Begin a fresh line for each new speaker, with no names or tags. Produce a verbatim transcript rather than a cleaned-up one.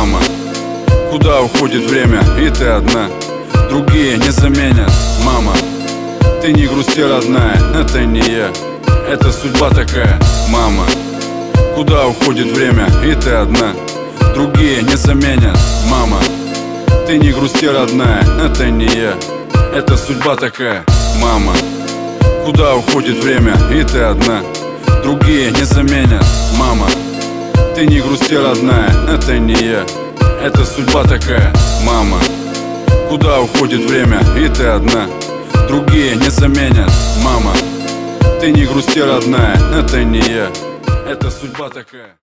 мама. Куда уходит время, и ты одна, другие не заменят, мама. Ты не грусти, родная, это не я, это судьба такая, мама. Куда уходит время, и ты одна, другие не заменят, мама. Ты не грусти, родная, это не я, это судьба такая, мама. Куда уходит время, и ты одна, другие не заменят, мама. Ты не грусти, родная, это не я, это судьба такая, мама. Куда уходит время, и ты одна, другие не заменят, мама. Ты не грусти, родная, это не я, это судьба такая.